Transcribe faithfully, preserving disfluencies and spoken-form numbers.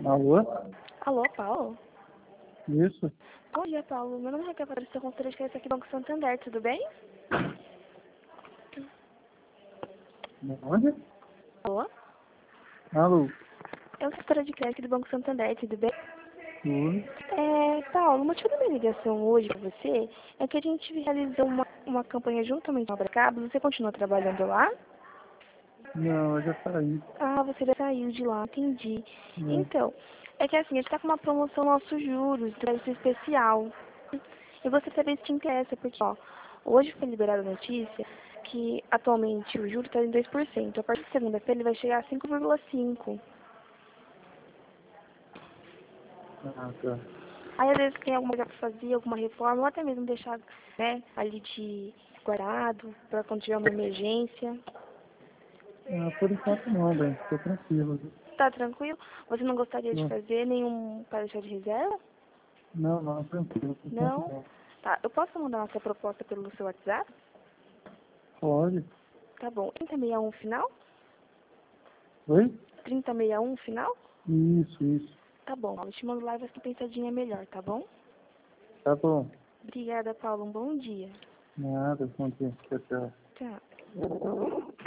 Alô? Alô, Paulo? Isso? Bom dia, Paulo. Meu nome é Raquel Patrícia, consultora de crédito aqui do Banco Santander, tudo bem? Onde? Alô? Alô? Eu sou consultora de crédito do Banco Santander, tudo bem? Tudo? É, Paulo, o motivo da minha ligação hoje para você é que a gente realizou uma, uma campanha juntamente com a Abracabos. Você continua trabalhando lá? Não, eu já saí. Ah, você já saiu de lá, entendi. É. Então, é que assim, a gente tá com uma promoção nossos juros, preço especial. E você saber se te interessa, porque, ó, hoje foi liberada a notícia que atualmente o juro está em dois por cento. A partir de segunda-feira ele vai chegar a cinco vírgula cinco por cento. Ah, tá. Aí às vezes tem alguma coisa para fazer, alguma reforma, ou até mesmo deixar, né, ali de guardado, para quando tiver uma emergência. Ah, por enquanto não, bem. Tô tranquilo. Tá tranquilo? Você não gostaria de Tô- fazer nenhum para deixar de reserva? Não, não, tranquilo. Por enquanto Não? não. Tá, eu posso mandar nossa proposta pelo seu WhatsApp? Pode? Tá bom. trinta e sessenta e um final? Oi? trinta e sessenta e um final? Isso, isso. Tá bom. Eu te mando lá e você pensadinha melhor, tá bom? Tá bom. Obrigada, Paulo. Um bom dia. Nada, bom dia. Tchau, tchau. Tchau.